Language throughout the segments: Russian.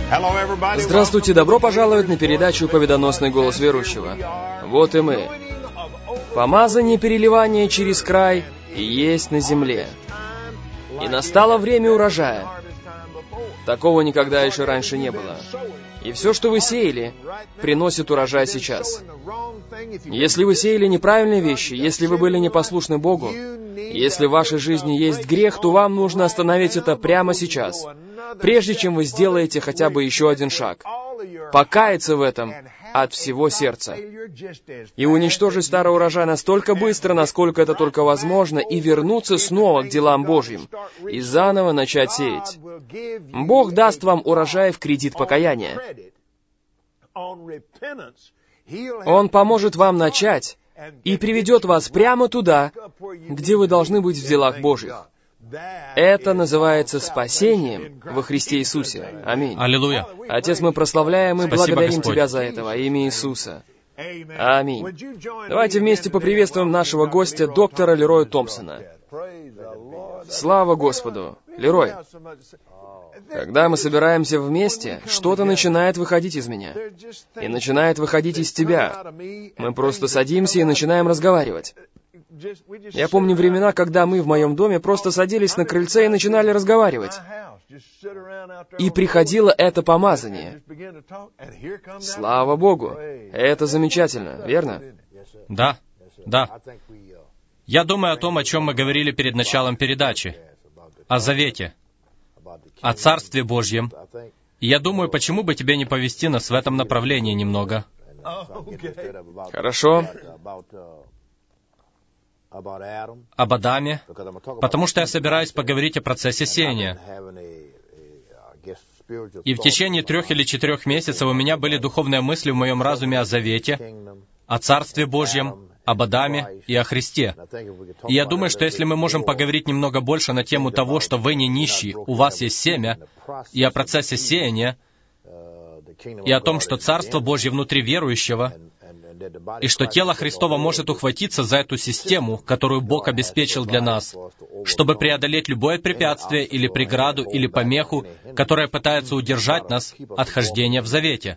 Здравствуйте, добро пожаловать на передачу «Победоносный голос верующего». Вот и мы. Помазание переливания через край есть на земле. И настало время урожая. Такого никогда еще раньше не было. И все, что вы сеяли, приносит урожай сейчас. Если вы сеяли неправильные вещи, если вы были непослушны Богу, если в вашей жизни есть грех, то вам нужно остановить это прямо сейчас, прежде чем вы сделаете хотя бы еще один шаг. Покаяться в этом от всего сердца. И уничтожить старый урожай настолько быстро, насколько это только возможно, и вернуться снова к делам Божьим, и заново начать сеять. Бог даст вам урожай в кредит покаяния. Он поможет вам начать и приведет вас прямо туда, где вы должны быть в делах Божьих. Это называется спасением во Христе Иисусе. Аминь. Аллилуйя. Отец, мы прославляем и Спасибо, благодарим Господь. Тебя за это во имя Иисуса. Аминь. Давайте вместе поприветствуем нашего гостя, доктора Лероя Томпсона. Слава Господу! Лерой, когда мы собираемся вместе, что-то начинает выходить из меня. И начинает выходить из тебя. Мы просто садимся и начинаем разговаривать. Я помню времена, когда мы в моем доме просто садились на крыльце и начинали разговаривать. И приходило это помазание. Слава Богу! Это замечательно, верно? Да, да. Я думаю о том, о чем мы говорили перед началом передачи. О завете. О Царстве Божьем. И я думаю, почему бы тебе не повести нас в этом направлении немного. Хорошо. Об Адаме, потому что я собираюсь поговорить о процессе сеяния. И в течение 3 или 4 месяцев у меня были духовные мысли в моем разуме о завете, о Царстве Божьем, об Адаме и о Христе. И я думаю, что если мы можем поговорить немного больше на тему того, что вы не нищий, у вас есть семя, и о процессе сеяния, и о том, что Царство Божье внутри верующего, и что тело Христово может ухватиться за эту систему, которую Бог обеспечил для нас, чтобы преодолеть любое препятствие или преграду или помеху, которая пытается удержать нас от хождения в завете.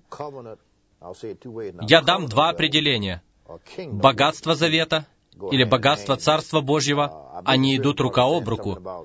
Я дам 2 определения. Богатство завета или богатство Царства Божьего, они идут рука об руку.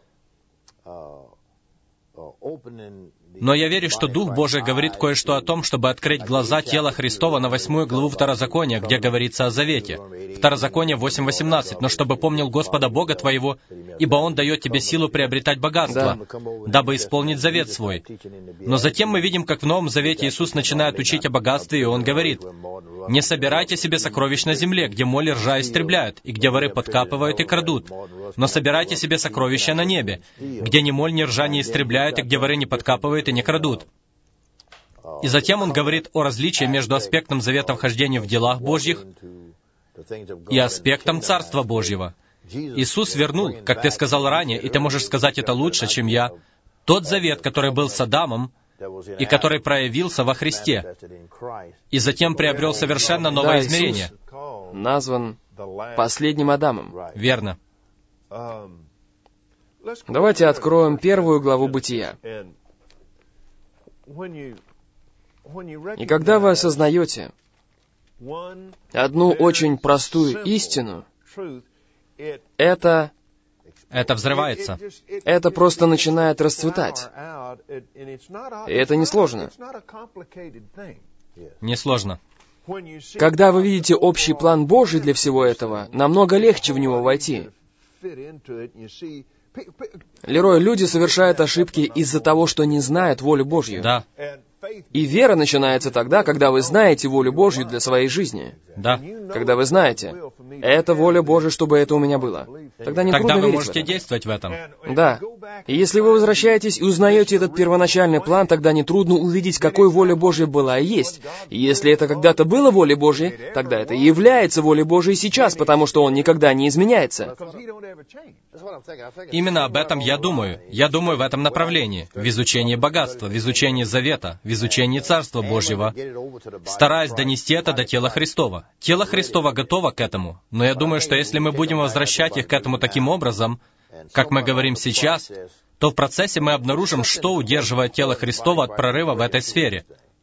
Но я верю, что Дух Божий говорит кое-что о том, чтобы открыть глаза тела Христова на 8 главу Второзакония, где говорится о завете. Второзаконие 8:18. «Но чтобы помнил Господа Бога твоего, ибо Он дает тебе силу приобретать богатство, дабы исполнить завет свой». Но затем мы видим, как в Новом Завете Иисус начинает учить о богатстве, и Он говорит: «Не собирайте себе сокровищ на земле, где моль и ржа истребляют, и где воры подкапывают и крадут, но собирайте себе сокровища на небе, где ни моль, ни ржа не истребляют, и где воры не подкапывают и не крадут». И затем Он говорит о различии между аспектом завета вхождения в делах Божьих и аспектом Царства Божьего. Иисус вернул, как ты сказал ранее, и ты можешь сказать это лучше, чем я, тот завет, который был с Адамом, и который проявился во Христе, и затем приобрел совершенно новое измерение. Иисус назван последним Адамом. Верно. Давайте откроем 1 главу Бытия. И когда вы осознаете одну очень простую истину, это взрывается. это просто начинает расцветать. И это несложно. Несложно. Когда вы видите общий план Божий для всего этого, намного легче в него войти. Лерой, люди совершают ошибки из-за того, что не знают волю Божью. Да. И вера начинается тогда, когда вы знаете волю Божью для своей жизни. Да. Когда вы знаете, это воля Божия, чтобы это у меня было. Тогда не трудно Тогда вы верить в можете это. действовать в этом. Да. И если вы возвращаетесь и узнаете этот первоначальный план, тогда нетрудно увидеть, какой воля Божья была и есть. И если это когда-то было волей Божьей, тогда это и является волей Божьей сейчас, потому что Он никогда не изменяется. Именно об этом я думаю. Я думаю в этом направлении. В изучении богатства, в изучении завета, в изучении Царства Божьего, стараясь донести это до тела Христова. Тело Христово готово к этому, но я думаю, что если мы будем возвращать их к этому таким образом, как мы говорим сейчас, то в процессе мы обнаружим, что удерживает тело Христово от прорыва в этой сфере.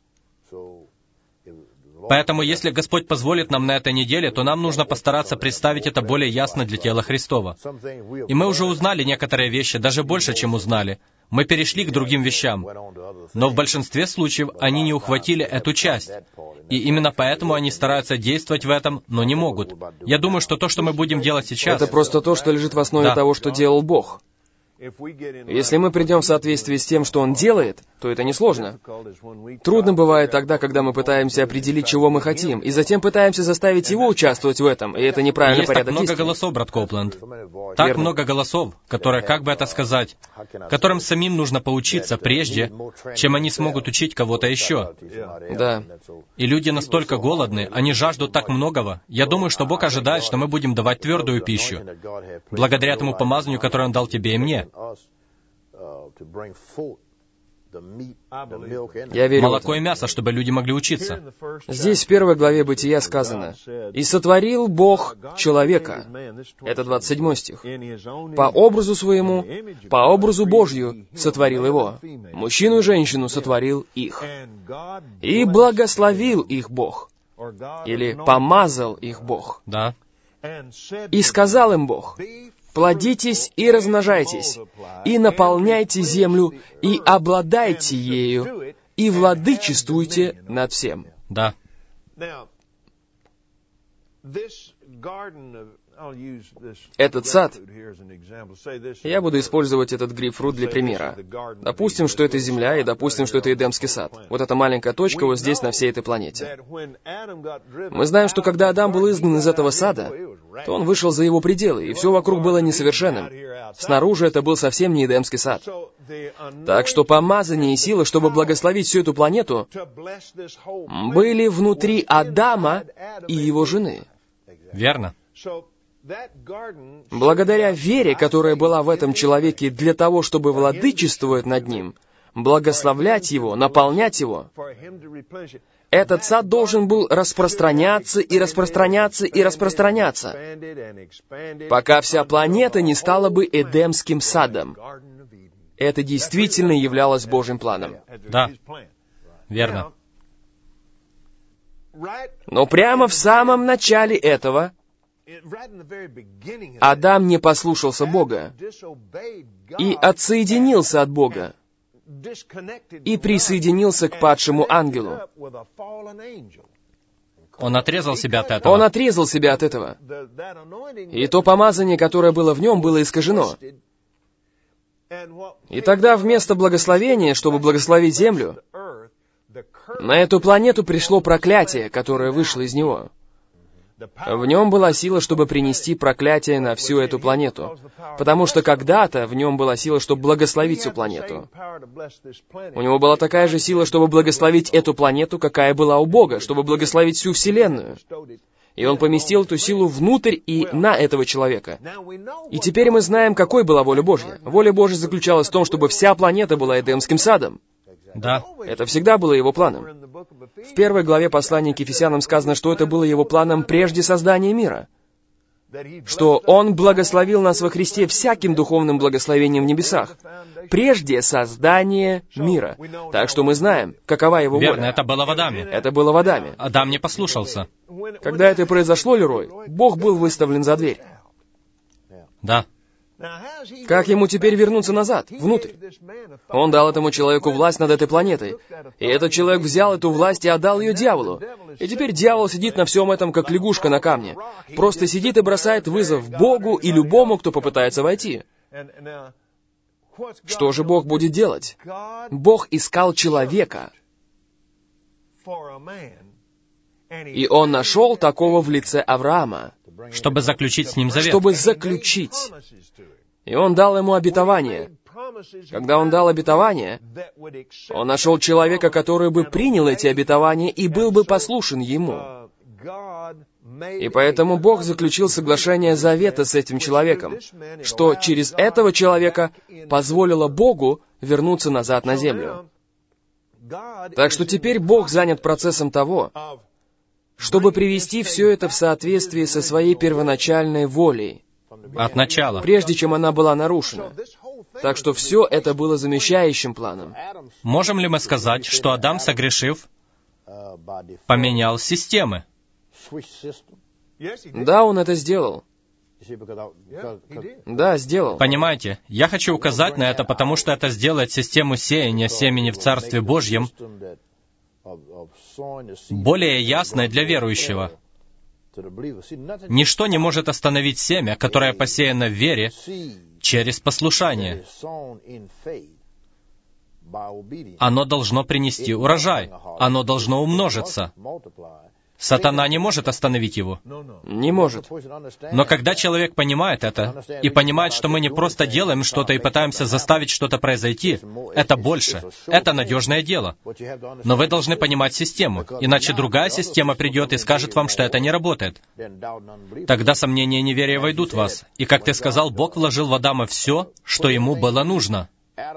Поэтому, если Господь позволит нам на этой неделе, то нам нужно постараться представить это более ясно для тела Христова. И мы уже узнали некоторые вещи, даже больше, чем узнали. Мы перешли к другим вещам. Но в большинстве случаев они не ухватили эту часть. И именно поэтому они стараются действовать в этом, но не могут. Я думаю, что то, что мы будем делать сейчас... Это просто то, что лежит в основе того, что делал Бог. Если мы придем в соответствии с тем, что Он делает, то это несложно. Трудно бывает тогда, когда мы пытаемся определить, чего мы хотим, и затем пытаемся заставить Его участвовать в этом, и это неправильный порядок действий. Есть так много голосов, брат Копленд. Так много голосов, которые, как бы это сказать, которым самим нужно поучиться прежде, чем они смогут учить кого-то еще. Да. И люди настолько голодны, они жаждут так многого. Я думаю, что Бог ожидает, что мы будем давать твердую пищу, благодаря тому помазанию, которое Он дал тебе и мне. Я верю Молоко и мясо, чтобы люди могли учиться. Здесь в 1 главе Бытия сказано: «И сотворил Бог человека». Это 27 стих. «По образу своему, по образу Божью сотворил его. Мужчину и женщину сотворил их. И благословил их Бог». Или «помазал их Бог». Да. «И сказал им Бог: плодитесь и размножайтесь, и наполняйте землю, и обладайте ею, и владычествуйте над всем». Да. Этот сад, я буду использовать этот грейпфрут для примера. Допустим, что это Земля, и допустим, что это Эдемский сад. Вот эта маленькая точка вот здесь, на всей этой планете. Мы знаем, что когда Адам был изгнан из этого сада, то он вышел за его пределы, и все вокруг было несовершенным. Снаружи это был совсем не Эдемский сад. Так что помазание и сила, чтобы благословить всю эту планету, были внутри Адама и его жены. Верно. Благодаря вере, которая была в этом человеке для того, чтобы владычествовать над ним, благословлять его, наполнять его, этот сад должен был распространяться и распространяться и распространяться, пока вся планета не стала бы Эдемским садом. Это действительно являлось Божьим планом. Да. Верно. Но прямо в самом начале этого Адам не послушался Бога и отсоединился от Бога и присоединился к падшему ангелу. Он отрезал себя от этого. Он отрезал себя от этого. И то помазание, которое было в нем, было искажено. И тогда вместо благословения, чтобы благословить землю, на эту планету пришло проклятие, которое вышло из него. В нем была сила, чтобы принести проклятие на всю эту планету, потому что когда-то в нем была сила, чтобы благословить всю планету. У него была такая же сила, чтобы благословить эту планету, какая была у Бога, чтобы благословить всю Вселенную. И он поместил эту силу внутрь и на этого человека. И теперь мы знаем, какой была воля Божья. Воля Божья заключалась в том, чтобы вся планета была Эдемским садом. Да. Это всегда было его планом. В 1 главе послания к Ефесянам сказано, что это было его планом прежде создания мира. Что он благословил нас во Христе всяким духовным благословением в небесах, прежде создания мира. Так что мы знаем, какова его воля. Верно, это было в Адаме. Это было в Адаме. Адам не послушался. Когда это произошло, Лерой, Бог был выставлен за дверь. Да. Как ему теперь вернуться назад, внутрь? Он дал этому человеку власть над этой планетой. И этот человек взял эту власть и отдал ее дьяволу. И теперь дьявол сидит на всем этом, как лягушка на камне. Просто сидит и бросает вызов Богу и любому, кто попытается войти. Что же Бог будет делать? Бог искал человека. И Он нашел такого в лице Авраама. Чтобы заключить с ним завет. Чтобы заключить. И Он дал ему обетование. Когда Он дал обетование, Он нашел человека, который бы принял эти обетования и был бы послушен Ему. И поэтому Бог заключил соглашение завета с этим человеком, что через этого человека позволило Богу вернуться назад на землю. Так что теперь Бог занят процессом того, чтобы привести все это в соответствие со своей первоначальной волей, от начала. прежде чем она была нарушена. Так что все это было замещающим планом. Можем ли мы сказать, что Адам, согрешив, поменял системы? Да, он это сделал. Да, сделал. Понимаете, я хочу указать на это, потому что это сделает систему сеяния семени в Царстве Божьем более ясной для верующего. Ничто не может остановить семя, которое посеяно в вере через послушание. Оно должно принести урожай. Оно должно умножиться. Сатана не может остановить его. Не может. Но когда человек понимает это, и понимает, что мы не просто делаем что-то и пытаемся заставить что-то произойти, это больше. Это надежное дело. Но вы должны понимать систему, иначе другая система придет и скажет вам, что это не работает. Тогда сомнения и неверие войдут в вас. И, как ты сказал, Бог вложил в Адама все, что ему было нужно.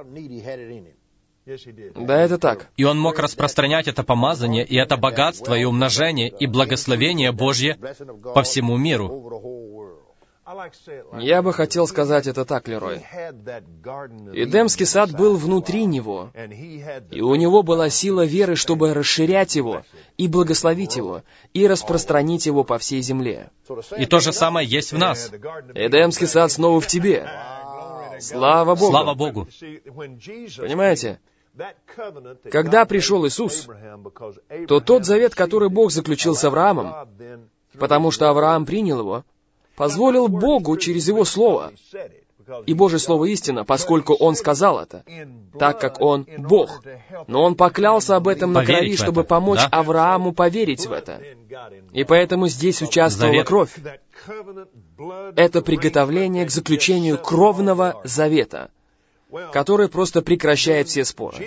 Да, это так. И он мог распространять это помазание, и это богатство, и умножение, и благословение Божье по всему миру. Я бы хотел сказать это так, Лерой. Эдемский сад был внутри него, и у него была сила веры, чтобы расширять его, и благословить его, и распространить его по всей земле. И то же самое есть в нас. Эдемский сад снова в тебе. Слава Богу! Слава Богу! Понимаете? Когда пришел Иисус, то тот завет, который Бог заключил с Авраамом, потому что Авраам принял его, позволил Богу через его Слово, и Божье Слово истина, поскольку Он сказал это, так как Он Бог. Но Он поклялся об этом на крови, чтобы помочь Аврааму поверить в это. И поэтому здесь участвовала кровь. Это приготовление к заключению кровного завета, который просто прекращает все споры.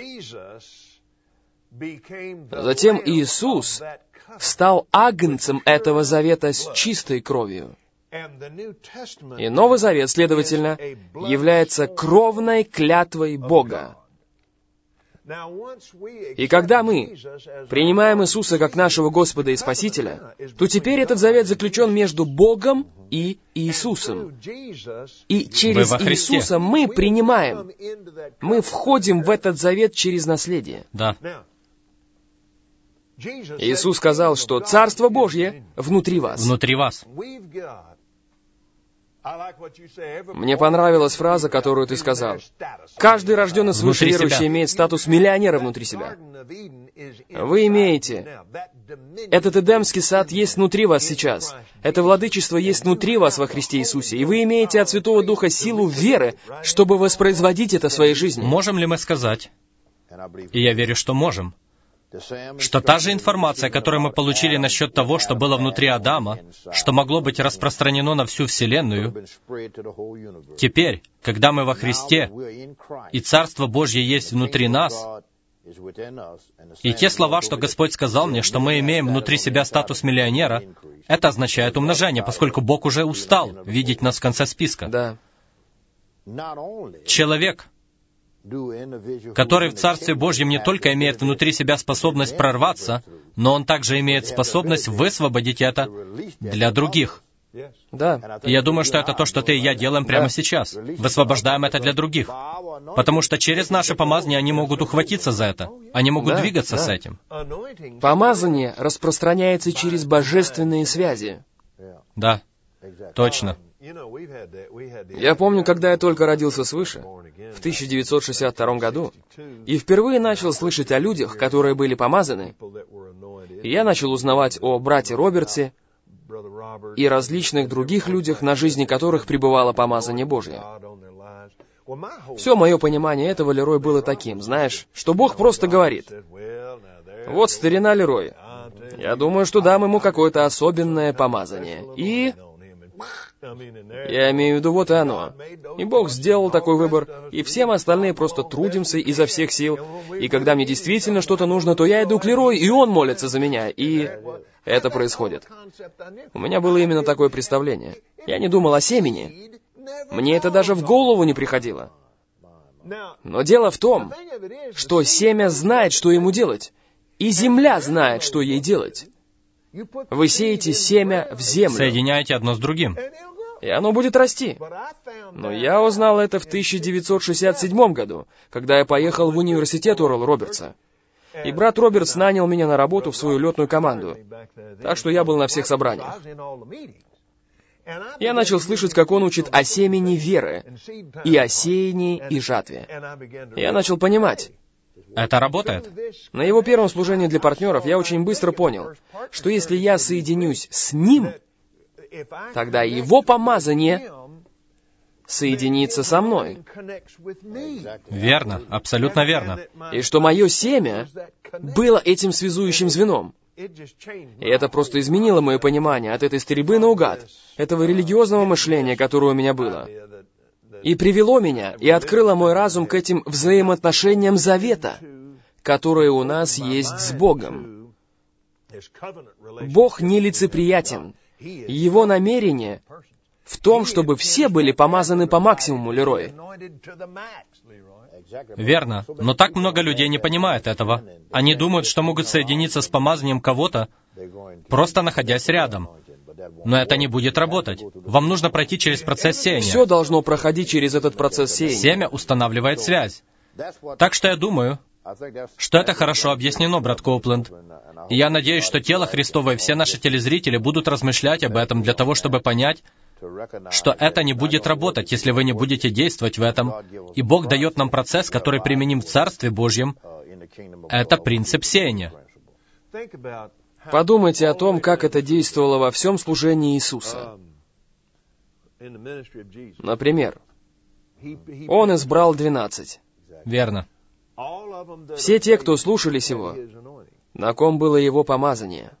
Затем Иисус стал агнцем этого завета с чистой кровью. И Новый Завет, следовательно, является кровной клятвой Бога. И когда мы принимаем Иисуса как нашего Господа и Спасителя, то теперь этот завет заключен между Богом и Иисусом. И через Иисуса мы принимаем, мы входим в этот завет через наследие. Да. Иисус сказал, что Царство Божье внутри вас. Внутри вас. Мне понравилась фраза, которую ты сказал. Каждый рожденный свыше верующий имеет статус миллионера внутри себя. Вы имеете. Этот Эдемский сад есть внутри вас сейчас. Это владычество есть внутри вас во Христе Иисусе. И вы имеете от Святого Духа силу веры, чтобы воспроизводить это в своей жизни. Можем ли мы сказать, и я верю, что можем, что та же информация, которую мы получили насчет того, что было внутри Адама, что могло быть распространено на всю Вселенную, теперь, когда мы во Христе, и Царство Божье есть внутри нас, и те слова, что Господь сказал мне, что мы имеем внутри себя статус миллионера, это означает умножение, поскольку Бог уже устал видеть нас в конце списка. Да. Человек, который в Царстве Божьем не только имеет внутри себя способность прорваться, но он также имеет способность высвободить это для других. Да. И я думаю, что это то, что ты и я делаем прямо сейчас. Высвобождаем это для других. Потому что через наше помазание они могут ухватиться за это. Они могут двигаться с этим. Помазание распространяется через божественные связи. Да, точно. Я помню, когда я только родился свыше, в 1962 году, и впервые начал слышать о людях, которые были помазаны, и я начал узнавать о брате Роберте и различных других людях, на жизни которых пребывало помазание Божье. Все мое понимание этого, Лерой, было таким, знаешь, что Бог просто говорит: «Вот старина Лерой, я думаю, что дам ему какое-то особенное помазание». И... я имею в виду, вот и оно. И Бог сделал такой выбор, и все мы остальные просто трудимся изо всех сил. И когда мне действительно что-то нужно, то я иду к Лерою, и он молится за меня, и это происходит. У меня было именно такое представление. Я не думал о семени. Мне это даже в голову не приходило. Но дело в том, что семя знает, что ему делать, и земля знает, что ей делать. Вы сеете семя в землю. Соединяете одно с другим. и оно будет расти. Но я узнал это в 1967 году, когда я поехал в университет Орла Робертса. И брат Робертс нанял меня на работу в свою летную команду, так что я был на всех собраниях. Я начал слышать, как он учит о семени веры, и о сеянии и жатве. Я начал понимать. Это работает? На его первом служении для партнеров я очень быстро понял, что если я соединюсь с ним, тогда его помазание соединится со мной. Верно, абсолютно верно. И что мое семя было этим связующим звеном. И это просто изменило мое понимание от этой стрельбы наугад, этого религиозного мышления, которое у меня было. И привело меня, и открыло мой разум к этим взаимоотношениям завета, которые у нас есть с Богом. Бог нелицеприятен. Его намерение в том, чтобы все были помазаны по максимуму, Лерой. Верно, но так много людей не понимают этого. Они думают, что могут соединиться с помазанием кого-то, просто находясь рядом. Но это не будет работать. Вам нужно пройти через процесс сеяния. Все должно проходить через этот процесс сеяния. Семя устанавливает связь. Так что я думаю, что это хорошо объяснено, брат Коупленд. И я надеюсь, что тело Христово и все наши телезрители будут размышлять об этом для того, чтобы понять, что это не будет работать, если вы не будете действовать в этом. И Бог дает нам процесс, который применим в Царстве Божьем. Это принцип сеяния. Подумайте о том, как это действовало во всем служении Иисуса. Например, Он избрал 12. Верно. Все те, кто слушались Его, на ком было Его помазание.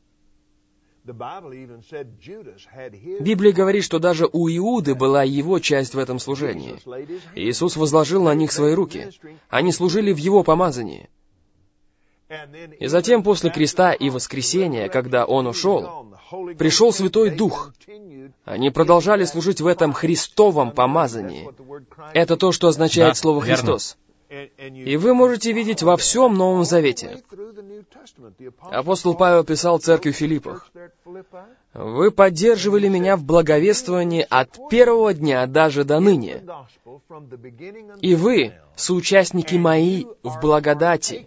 Библия говорит, что даже у Иуды была его часть в этом служении. Иисус возложил на них свои руки. Они служили в Его помазании. И затем, после креста и воскресения, когда Он ушел, пришел Святой Дух. Они продолжали служить в этом Христовом помазании. Это то, что означает слово «Христос». И вы можете видеть во всем Новом Завете. Апостол Павел писал церкви в Филиппах: «Вы поддерживали меня в благовествовании от первого дня даже до ныне. И вы, соучастники мои в благодати».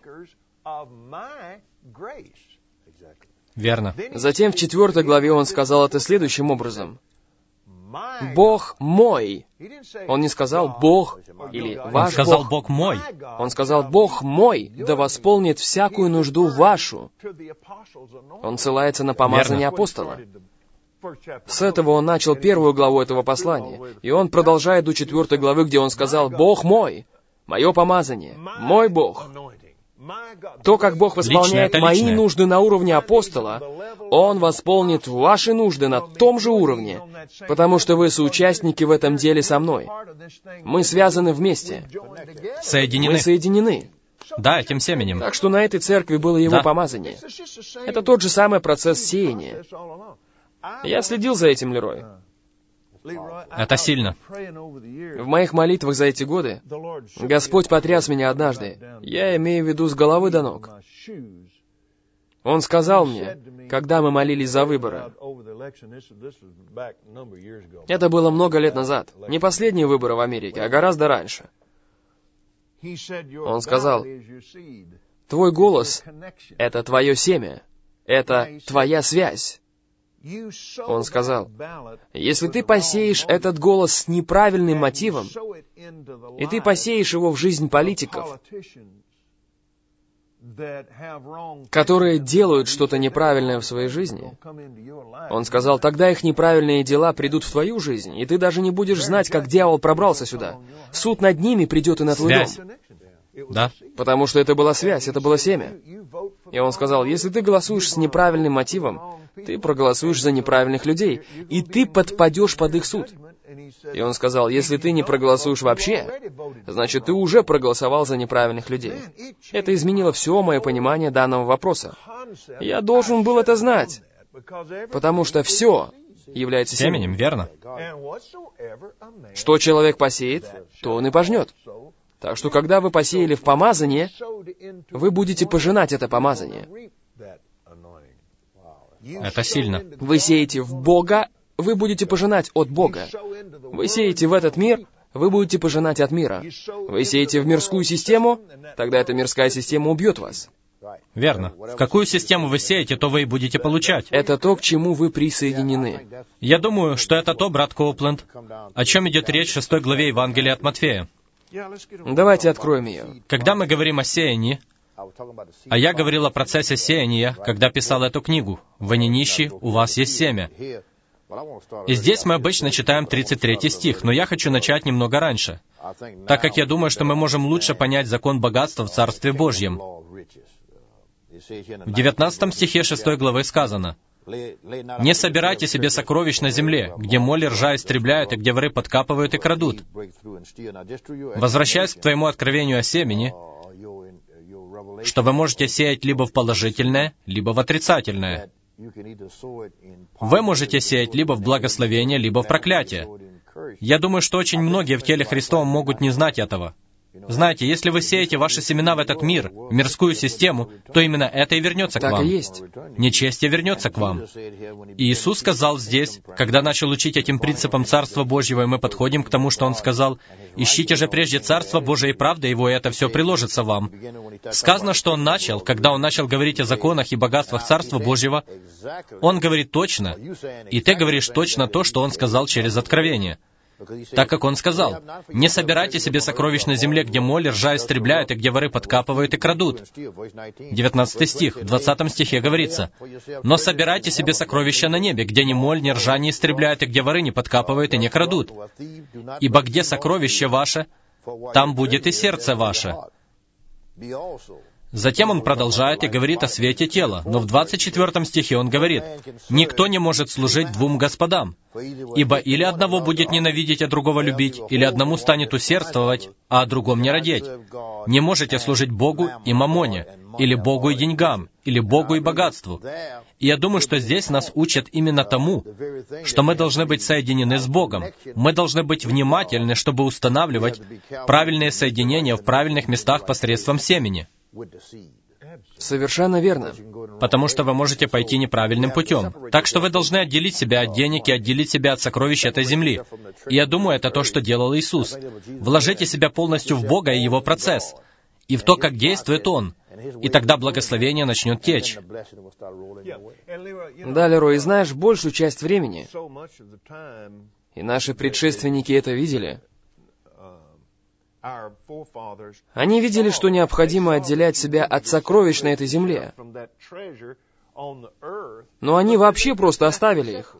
Верно. Затем в 4 главе он сказал это следующим образом: «Бог мой». Он не сказал «Бог» или «Ваш Бог». Он сказал «Бог мой». Он сказал «Бог мой, да восполнит всякую нужду вашу». Он ссылается на помазание апостола. С этого он начал 1 главу этого послания. И он продолжает до 4 главы, где он сказал «Бог мой, мое помазание, мой Бог». То, как Бог восполняет мои нужды на уровне апостола, Он восполнит ваши нужды на том же уровне, потому что вы соучастники в этом деле со мной. Мы связаны вместе. Соединены. Мы соединены. Да, этим семенем. Так что на этой церкви было Его помазание. Это тот же самый процесс сеяния. Я следил за этим, Лерой. Это сильно. В моих молитвах за эти годы Господь потряс меня однажды. Я имею в виду с головы до ног. Он сказал мне, когда мы молились за выборы. Это было много лет назад. Не последние выборы в Америке, а гораздо раньше. Он сказал: «Твой голос — это твое семя. Это твоя связь». Он сказал: «Если ты посеешь этот голос с неправильным мотивом, и ты посеешь его в жизнь политиков, которые делают что-то неправильное в своей жизни», он сказал, «тогда их неправильные дела придут в твою жизнь, и ты даже не будешь знать, как дьявол пробрался сюда. Суд над ними придет и на твой дом». Да. Потому что это была связь, это было семя. И он сказал: «Если ты голосуешь с неправильным мотивом, ты проголосуешь за неправильных людей, и ты подпадешь под их суд». И он сказал: «Если ты не проголосуешь вообще, значит, ты уже проголосовал за неправильных людей». Это изменило все мое понимание данного вопроса. Я должен был это знать, потому что все является семенем. Верно. Что человек посеет, то он и пожнет. Так что, когда вы посеяли в помазание, вы будете пожинать это помазание. Это сильно. Вы сеете в Бога вы будете пожинать от Бога. Вы сеете в этот мир, вы будете пожинать от мира. Вы сеете в мирскую систему, тогда эта мирская система убьет вас. Верно. В какую систему вы сеете, то вы и будете получать. Это то, к чему вы присоединены. Я думаю, что это то, брат Коупленд, о чем идет речь в 6 главе Евангелия от Матфея. Давайте откроем ее. Когда мы говорим о сеянии, а я говорил о процессе сеяния, когда писал эту книгу, «Вы не нищие, у вас есть семя». И здесь мы обычно читаем 33 стих, но я хочу начать немного раньше, так как я думаю, что мы можем лучше понять закон богатства в Царстве Божьем. В 19 стихе 6 главы сказано: «Не собирайте себе сокровищ на земле, где моль и ржа истребляют, и где воры подкапывают и крадут». Возвращаясь к твоему откровению о семени, что вы можете сеять либо в положительное, либо в отрицательное. Вы можете сеять либо в благословение, либо в проклятие. Я думаю, что очень многие в теле Христовом могут не знать этого. Знаете, если вы сеете ваши семена в этот мир, в мирскую систему, то именно это и вернется к вам. Так и есть. Нечестие вернется к вам. И Иисус сказал здесь, когда начал учить этим принципам Царства Божьего, и мы подходим к тому, что Он сказал: «Ищите же прежде Царство Божие и правда Его, и это все приложится вам». Сказано, что Он начал, когда Он начал говорить о законах и богатствах Царства Божьего, Он говорит точно, и ты говоришь точно то, что Он сказал через откровение. Так как Он сказал: «Не собирайте себе сокровищ на земле, где моль и ржа истребляют, и где воры подкапывают и крадут». 19 стих, в 20 стихе говорится: «Но собирайте себе сокровища на небе, где ни моль, ни ржа не истребляют, и где воры не подкапывают и не крадут. Ибо где сокровище ваше, там будет и сердце ваше». Затем он продолжает и говорит о свете тела, но в 24 стихе он говорит: «Никто не может служить двум господам, ибо или одного будет ненавидеть, а другого любить, или одному станет усердствовать, а о другом не радеть. Не можете служить Богу и мамоне, или Богу и деньгам, или Богу и богатству». И я думаю, что здесь нас учат именно тому, что мы должны быть соединены с Богом. Мы должны быть внимательны, чтобы устанавливать правильные соединения в правильных местах посредством семени. Совершенно верно. Потому что вы можете пойти неправильным путем. Так что вы должны отделить себя от денег и отделить себя от сокровищ этой земли. И я думаю, это то, что делал Иисус. Вложите себя полностью в Бога и Его процесс, и в то, как действует Он. И тогда благословение начнет течь. Да, Лерой, знаешь, большую часть времени, и наши предшественники это видели, они видели, что необходимо отделять себя от сокровищ на этой земле. Но они вообще просто оставили их.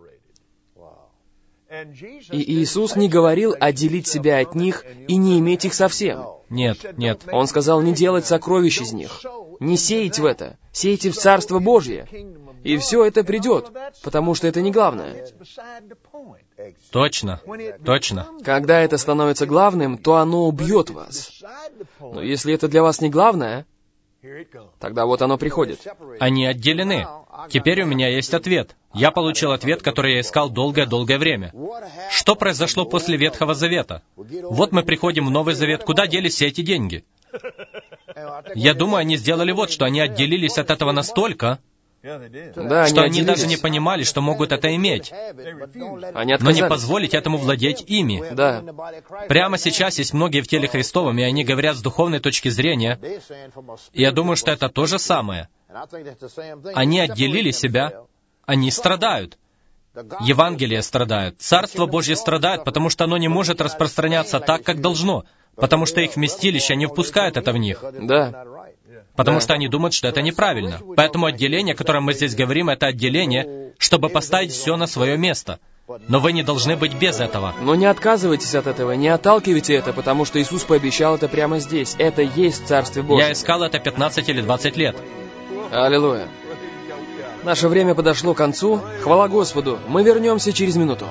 И Иисус не говорил отделить себя от них и не иметь их совсем. Нет, нет. Он сказал не делать сокровищ из них, не сеять в это, сейте в Царство Божье. И все это придет, потому что это не главное. Точно, точно. Когда это становится главным, то оно убьет вас. Но если это для вас не главное, тогда вот оно приходит. Они отделены. Теперь у меня есть ответ. Я получил ответ, который я искал долгое-долгое время. Что произошло после Ветхого Завета? Вот мы приходим в Новый Завет. Куда делись все эти деньги? Я думаю, они сделали вот что. Они отделились от этого настолько, Да, что они даже не понимали, что могут это иметь. Но не позволить этому владеть ими. Да. Прямо сейчас есть многие в теле Христовом, и они говорят с духовной точки зрения. И я думаю, что это то же самое. Они отделили себя, они страдают. Евангелие страдает. Царство Божье страдает, потому что оно не может распространяться так, как должно, потому что их вместилище не впускает это в них. Да. Потому что они думают, что это неправильно. Поэтому отделение, о котором мы здесь говорим, это отделение, чтобы поставить все на свое место. Но вы не должны быть без этого. Но не отказывайтесь от этого, не отталкивайте это, потому что Иисус пообещал это прямо здесь. Это есть Царствие Божье. Я искал это 15 или 20 лет. Аллилуйя. Наше время подошло к концу. Хвала Господу. Мы вернемся через минуту.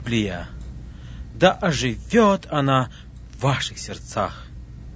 Библия, да оживет она в ваших сердцах.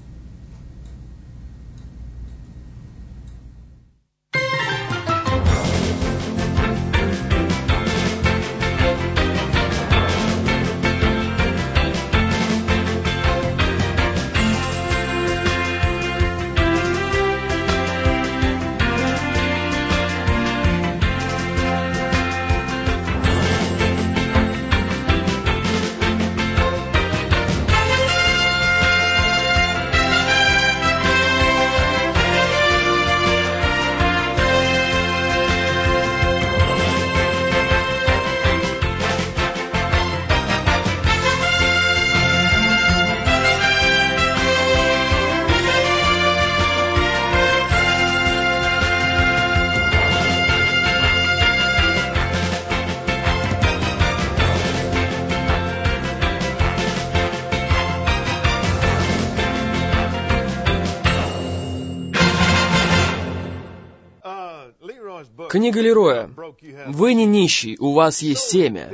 Книга Лероя. Вы не нищий, у вас есть семя.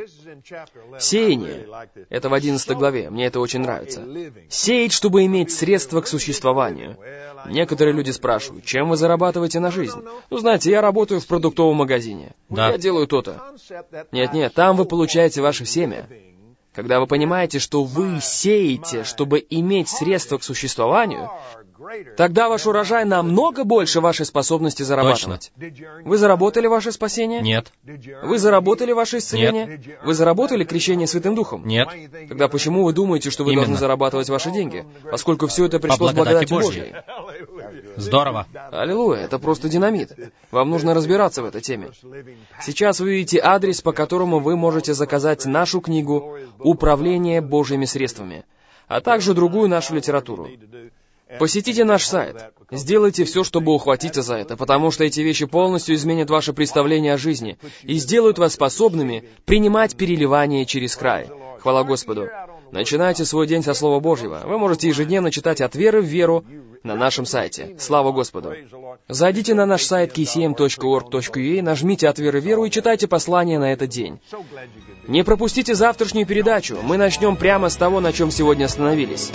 Сеяние. Это в 11 главе, мне это очень нравится. Сеять, чтобы иметь средства к существованию. Некоторые люди спрашивают, чем вы зарабатываете на жизнь? Ну, знаете, я работаю в продуктовом магазине. Да. Я делаю то-то. Нет, там вы получаете ваше семя. Когда вы понимаете, что вы сеете, чтобы иметь средства к существованию, тогда ваш урожай намного больше вашей способности зарабатывать. Вы заработали ваше спасение? Нет. Вы заработали ваше исцеление? Нет. Вы заработали крещение Святым Духом? Нет. Тогда почему вы думаете, что вы Именно. должны зарабатывать ваши деньги? Поскольку все это пришло По с благодати благодати Божьей. Здорово. Аллилуйя, это просто динамит. Вам нужно разбираться в этой теме. Сейчас вы видите адрес, по которому вы можете заказать нашу книгу «Управление Божьими средствами», а также другую нашу литературу. Посетите наш сайт. Сделайте все, чтобы ухватиться за это, потому что эти вещи полностью изменят ваше представление о жизни и сделают вас способными принимать переливание через край. Хвала Господу. Начинайте свой день со Слова Божьего. Вы можете ежедневно читать от веры в веру на нашем сайте. Слава Господу. Зайдите на наш сайт kcm.org.ua, нажмите «От веры в веру» и читайте послание на этот день. Не пропустите завтрашнюю передачу. Мы начнем прямо с того, на чем сегодня остановились.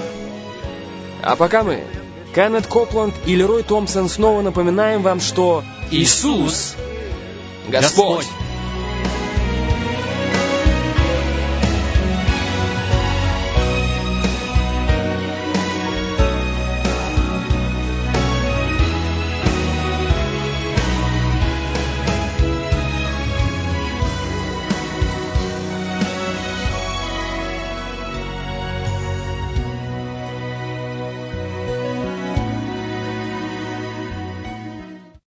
А пока мы, Кеннет Копланд и Лерой Томпсон, снова напоминаем вам, что Иисус — Господь!